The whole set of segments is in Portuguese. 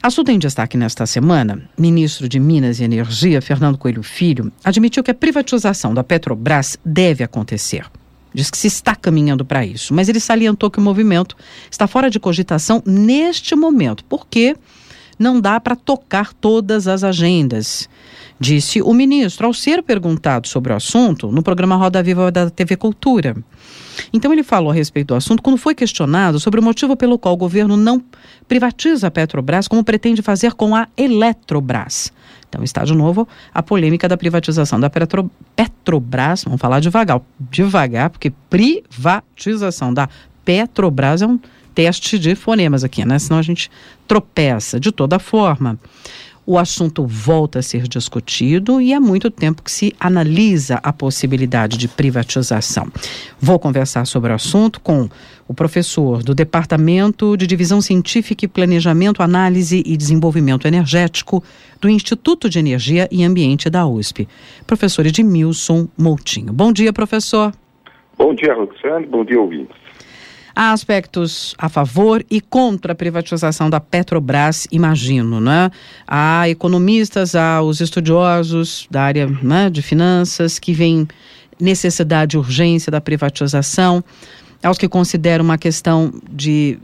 Assunto em destaque nesta semana, ministro de Minas e Energia, Fernando Coelho Filho, admitiu que a privatização da Petrobras deve acontecer. Diz que se está caminhando para isso, mas ele salientou que o movimento está fora de cogitação neste momento, porque não dá para tocar todas as agendas, disse o ministro ao ser perguntado sobre o assunto no programa Roda Viva da TV Cultura. Então ele falou a respeito do assunto quando foi questionado sobre o motivo pelo qual o governo não privatiza a Petrobras como pretende fazer com a Eletrobras. Então está de novo a polêmica da privatização da Petrobras. Vamos falar devagar, porque privatização da Petrobras é um teste de fonemas aqui, né? Senão a gente tropeça. De toda forma, o assunto volta a ser discutido e há muito tempo que se analisa a possibilidade de privatização. Vou conversar sobre o assunto com o professor do Departamento de Divisão Científica e Planejamento, Análise e Desenvolvimento Energético do Instituto de Energia e Ambiente da USP, professor Edmilson Moutinho. Bom dia, professor. Bom dia, Roxane. Bom dia, ouvintes. Há aspectos a favor e contra a privatização da Petrobras, imagino, né? Há economistas, há os estudiosos da área, né, de finanças que veem necessidade e urgência da privatização, há os que consideram uma questão de,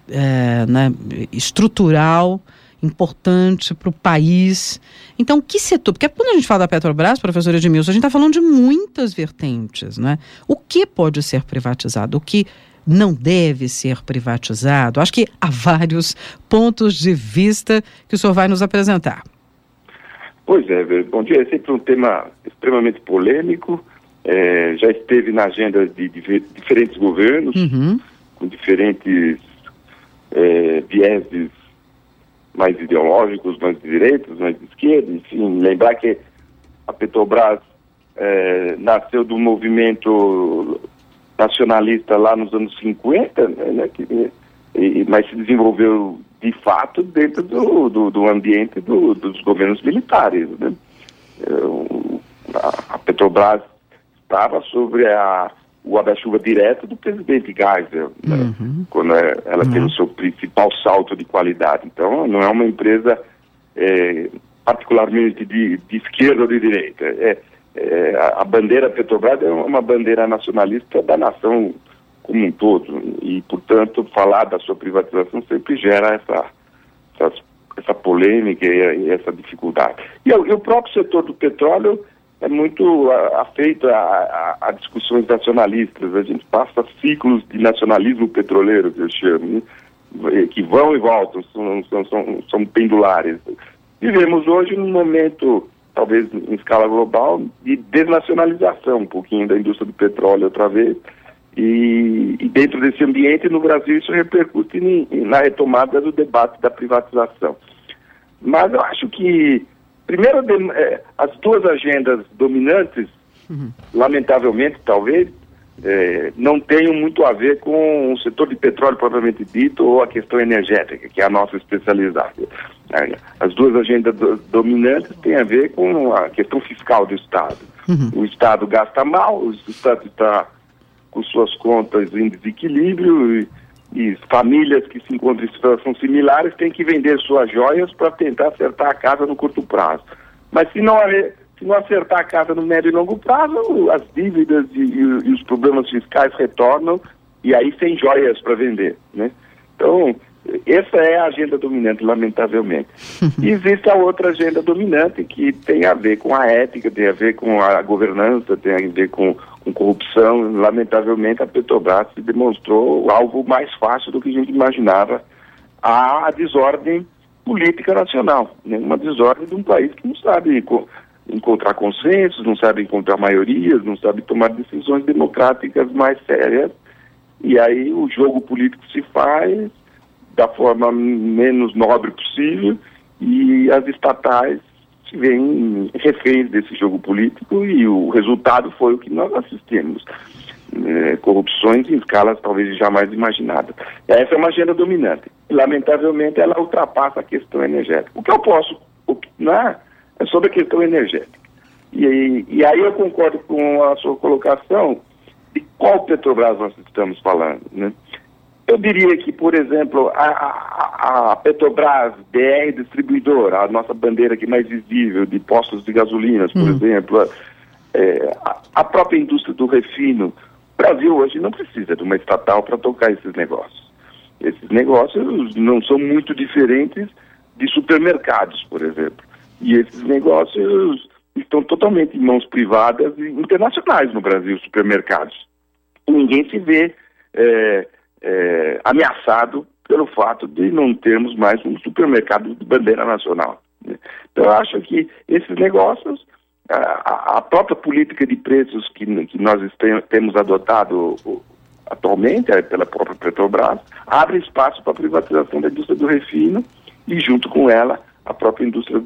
estrutural, importante para o país. Então, que setor? Porque quando a gente fala da Petrobras, professor Edmilson, a gente está falando de muitas vertentes, né? O que pode ser privatizado? O que não deve ser privatizado? Acho que há vários pontos de vista que o senhor vai nos apresentar. Pois é, bom dia. É sempre um tema extremamente polêmico, já esteve na agenda de diferentes governos, com diferentes vieses mais ideológicos, mais de direita, mais de esquerda, enfim. Lembrar que a Petrobras nasceu do movimento nacionalista lá nos anos 50, né, mas se desenvolveu de fato dentro do ambiente dos governos militares, né? A Petrobras estava sobre o guarda-chuva direto do presidente Geisel, né, quando ela teve o seu principal salto de qualidade. Então, não é uma empresa particularmente de esquerda ou de direita. A bandeira Petrobras é uma bandeira nacionalista da nação como um todo e, portanto, falar da sua privatização sempre gera essa polêmica e essa dificuldade. E o próprio setor do petróleo é muito afeito a discussões nacionalistas. A gente passa ciclos de nacionalismo petroleiro, que eu chamo, que vão e voltam, são pendulares. Vivemos hoje num momento, talvez em escala global, de desnacionalização um pouquinho da indústria do petróleo outra vez, e dentro desse ambiente, no Brasil, isso repercute na retomada do debate da privatização. Mas eu acho que, primeiro, as duas agendas dominantes, lamentavelmente, talvez, não tenham muito a ver com o setor de petróleo propriamente dito ou a questão energética, que é a nossa especialidade. As duas agendas dominantes têm a ver com a questão fiscal do Estado. O Estado gasta mal, o Estado está com suas contas em desequilíbrio e famílias que se encontram em situações similares têm que vender suas joias para tentar acertar a casa no curto prazo. Mas se não acertar a casa no médio e longo prazo, as dívidas e os problemas fiscais retornam e aí sem joias para vender, né? Então, essa é a agenda dominante, lamentavelmente. E existe a outra agenda dominante que tem a ver com a ética, tem a ver com a governança, tem a ver com corrupção. Lamentavelmente, a Petrobras se demonstrou alvo mais fácil do que a gente imaginava a desordem política nacional, né? Uma desordem de um país que não sabe encontrar consensos, não sabe encontrar maiorias, não sabe tomar decisões democráticas mais sérias. E aí o jogo político se faz da forma menos nobre possível e as estatais se veem reféns desse jogo político e o resultado foi o que nós assistimos. Corrupções em escalas talvez jamais imaginadas. Essa é uma agenda dominante. Lamentavelmente, ela ultrapassa a questão energética. O que eu posso opinar é sobre a questão energética. E aí eu concordo com a sua colocação de qual Petrobras nós estamos falando, né? Eu diria que, por exemplo, a Petrobras, BR Distribuidora, a nossa bandeira aqui mais visível, de postos de gasolinas, por exemplo, a própria indústria do refino. O Brasil hoje não precisa de uma estatal para tocar esses negócios. Esses negócios não são muito diferentes de supermercados, por exemplo. E esses negócios estão totalmente em mãos privadas e internacionais no Brasil, supermercados. E ninguém se vê ameaçado pelo fato de não termos mais um supermercado de bandeira nacional, né? Então eu acho que esses negócios, a própria política de preços que nós temos adotado atualmente, pela própria Petrobras, abre espaço para a privatização da indústria do refino e, junto com ela, a própria indústria,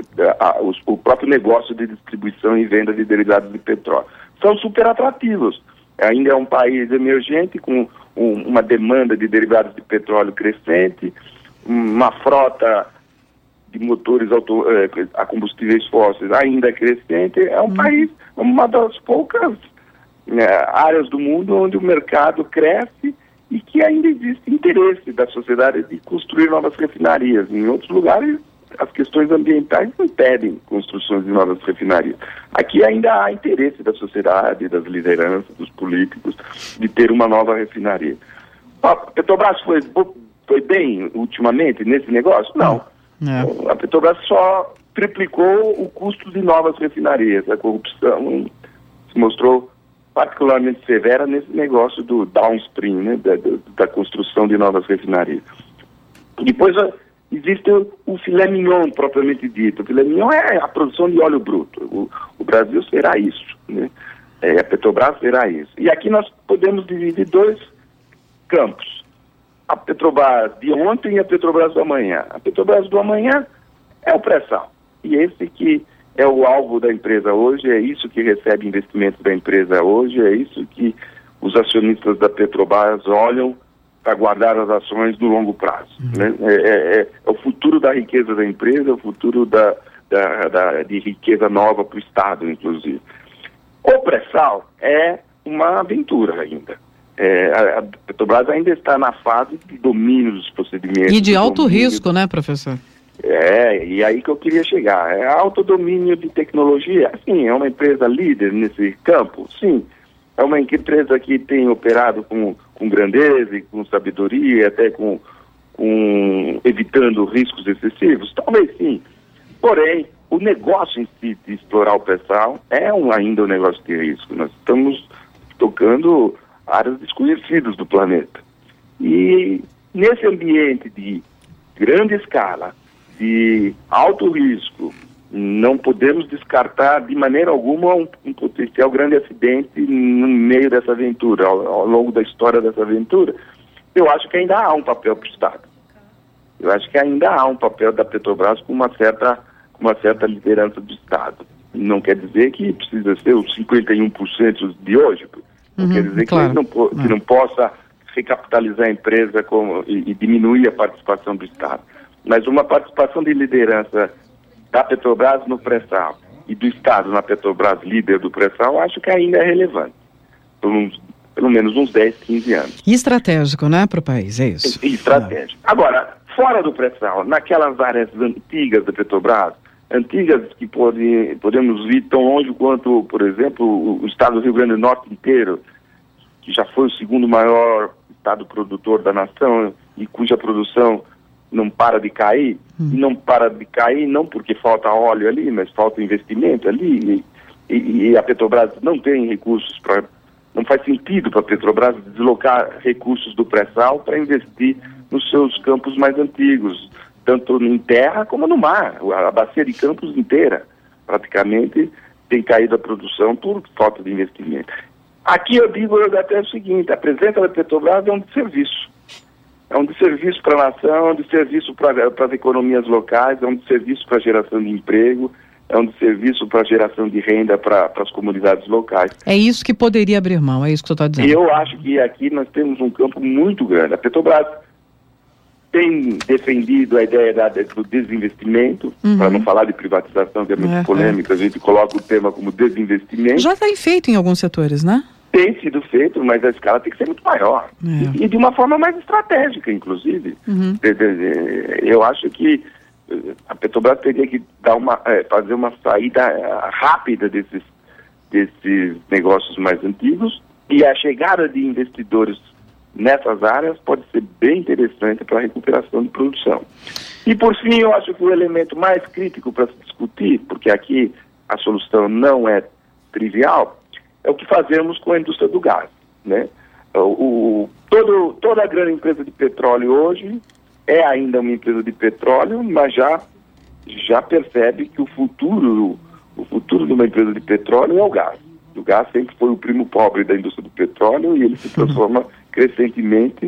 o próprio negócio de distribuição e venda de derivados de petróleo. São super atrativos. Ainda é um país emergente, com uma demanda de derivados de petróleo crescente, uma frota de motores a combustíveis fósseis ainda crescente. É um país, uma das poucas áreas do mundo onde o mercado cresce e que ainda existe interesse da sociedade de construir novas refinarias. Em outros lugares, as questões ambientais impedem construções de novas refinarias. Aqui ainda há interesse da sociedade, das lideranças, dos políticos, de ter uma nova refinaria. A Petrobras foi bem ultimamente nesse negócio? Não. A Petrobras só triplicou o custo de novas refinarias. A corrupção se mostrou particularmente severa nesse negócio do downstream, né, da construção de novas refinarias. Depois existe o filé mignon, propriamente dito. O filé mignon é a produção de óleo bruto. O Brasil será isso, né? A Petrobras será isso. E aqui nós podemos dividir dois campos. A Petrobras de ontem e a Petrobras do amanhã. A Petrobras do amanhã é o pré-sal. E esse que é o alvo da empresa hoje, é isso que recebe investimentos da empresa hoje, é isso que os acionistas da Petrobras olham para guardar as ações no longo prazo, né? É o futuro da riqueza da empresa, é o futuro de riqueza nova para o Estado, inclusive. O pré-sal é uma aventura ainda. A Petrobras ainda está na fase de domínio dos procedimentos. E de alto risco, né, professor? E aí que eu queria chegar. É alto domínio de tecnologia? Sim. É uma empresa líder nesse campo? Sim. É uma empresa que tem operado com grandeza e com sabedoria, até com evitando riscos excessivos? Talvez sim. Porém, o negócio em si de explorar o pré-sal é ainda um negócio de risco. Nós estamos tocando áreas desconhecidas do planeta. E nesse ambiente de grande escala, de alto risco, não podemos descartar de maneira alguma um potencial grande acidente no meio dessa aventura, ao longo da história dessa aventura. Eu acho que ainda há um papel para o Estado. Eu acho que ainda há um papel da Petrobras com uma certa liderança do Estado. Não quer dizer que precisa ser os 51% de hoje. Não quer dizer claro, que não possa recapitalizar a empresa e diminuir a participação do Estado. Mas uma participação de liderança da Petrobras no pré-sal e do Estado na Petrobras, líder do pré-sal, acho que ainda é relevante. Pelo menos uns 10, 15 anos. E estratégico, né, para o país, é isso? E estratégico. Agora, fora do pré-sal, naquelas áreas antigas da Petrobras, antigas que podemos ir tão longe quanto, por exemplo, o estado do Rio Grande do Norte inteiro, que já foi o segundo maior estado produtor da nação e cuja produção não para de cair, e não para de cair não porque falta óleo ali, mas falta investimento ali, e a Petrobras não tem recursos para... Não faz sentido para a Petrobras deslocar recursos do pré-sal para investir nos seus campos mais antigos, tanto em terra como no mar. A bacia de Campos inteira, praticamente, tem caído a produção por falta de investimento. Aqui eu digo até o seguinte: a presença da Petrobras é um desserviço. É um desserviço para a nação, é um desserviço para as economias locais, é um desserviço para a geração de emprego, é um desserviço para a geração de renda para as comunidades locais. É isso que poderia abrir mão, é isso que você está dizendo. E eu acho que aqui nós temos um campo muito grande. A Petrobras tem defendido a ideia do desinvestimento, para não falar de privatização, que é muito polêmica, a gente coloca o tema como desinvestimento. Já está feito em alguns setores, né? tem sido feito, mas a escala tem que ser muito maior. E de uma forma mais estratégica, inclusive. Eu acho que a Petrobras teria que dar fazer uma saída rápida desses negócios mais antigos, e a chegada de investidores nessas áreas pode ser bem interessante para a recuperação de produção. E por fim, eu acho que o elemento mais crítico para se discutir, porque aqui a solução não é trivial, é o que fazemos com a indústria do gás, né? Toda a grande empresa de petróleo hoje é ainda uma empresa de petróleo, mas já percebe que o futuro de uma empresa de petróleo é o gás. O gás sempre foi o primo pobre da indústria do petróleo, e ele se transforma crescentemente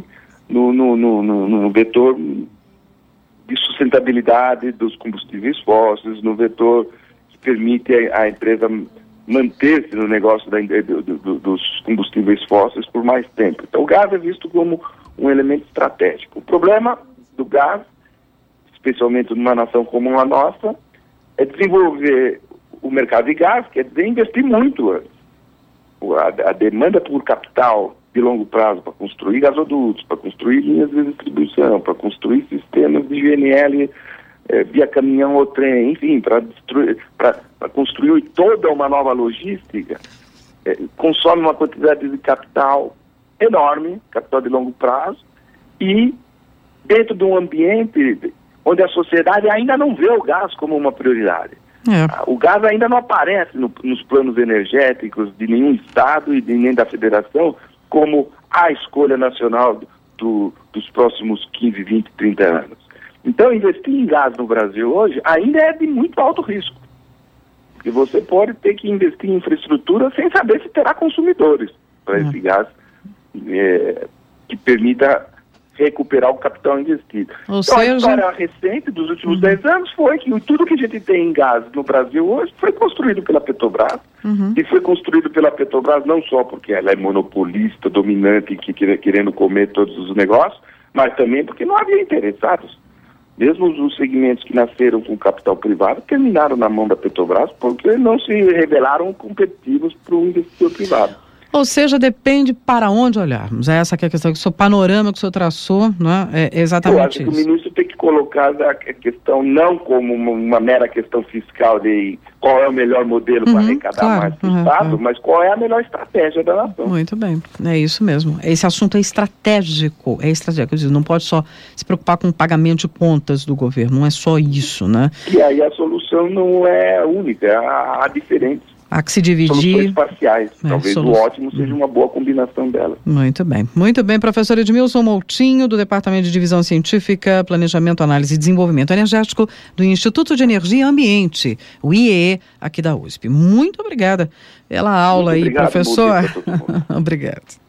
no vetor de sustentabilidade dos combustíveis fósseis, no vetor que permite a empresa manter-se no negócio dos combustíveis fósseis por mais tempo. Então o gás é visto como um elemento estratégico. O problema do gás, especialmente numa nação como a nossa, é desenvolver o mercado de gás, quer dizer, investir muito antes. A demanda por capital de longo prazo para construir gasodutos, para construir linhas de distribuição, para construir sistemas de GNL via caminhão ou trem, enfim, para construir toda uma nova logística, consome uma quantidade de capital enorme, capital de longo prazo, e dentro de um ambiente onde a sociedade ainda não vê o gás como uma prioridade. O gás ainda não aparece nos planos energéticos de nenhum estado e nem da federação como a escolha nacional dos próximos 15, 20, 30 anos. Então, investir em gás no Brasil hoje ainda é de muito alto risco. Porque você pode ter que investir em infraestrutura sem saber se terá consumidores para esse gás que permita recuperar o capital investido. Ou então, seja... a história recente dos últimos 10 anos foi que tudo que a gente tem em gás no Brasil hoje foi construído pela Petrobras, e foi construído pela Petrobras não só porque ela é monopolista, dominante, querendo comer todos os negócios, mas também porque não havia interessados. Mesmo os segmentos que nasceram com capital privado terminaram na mão da Petrobras porque não se revelaram competitivos para o investidor privado. Ou seja, depende para onde olharmos. Essa que é a questão, que o seu panorama que o senhor traçou, não é exatamente isso. Eu acho que o ministro tem que colocar a questão não como uma mera questão fiscal de qual é o melhor modelo para arrecadar mais do Estado, mas qual é a melhor estratégia da nação. Muito bem, é isso mesmo. Esse assunto é estratégico, eu digo, não pode só se preocupar com o pagamento de contas do governo, não é só isso, né? E aí a solução não é única, há diferentes. Há que se dividir. Soluções parciais. Talvez o ótimo seja uma boa combinação delas. Muito bem. Muito bem, professor Edmilson Moutinho, do Departamento de Divisão Científica, Planejamento, Análise e Desenvolvimento Energético do Instituto de Energia e Ambiente, o IEE, aqui da USP. Muito obrigada pela aula aí, professor. Bom dia pra todo mundo. Obrigado.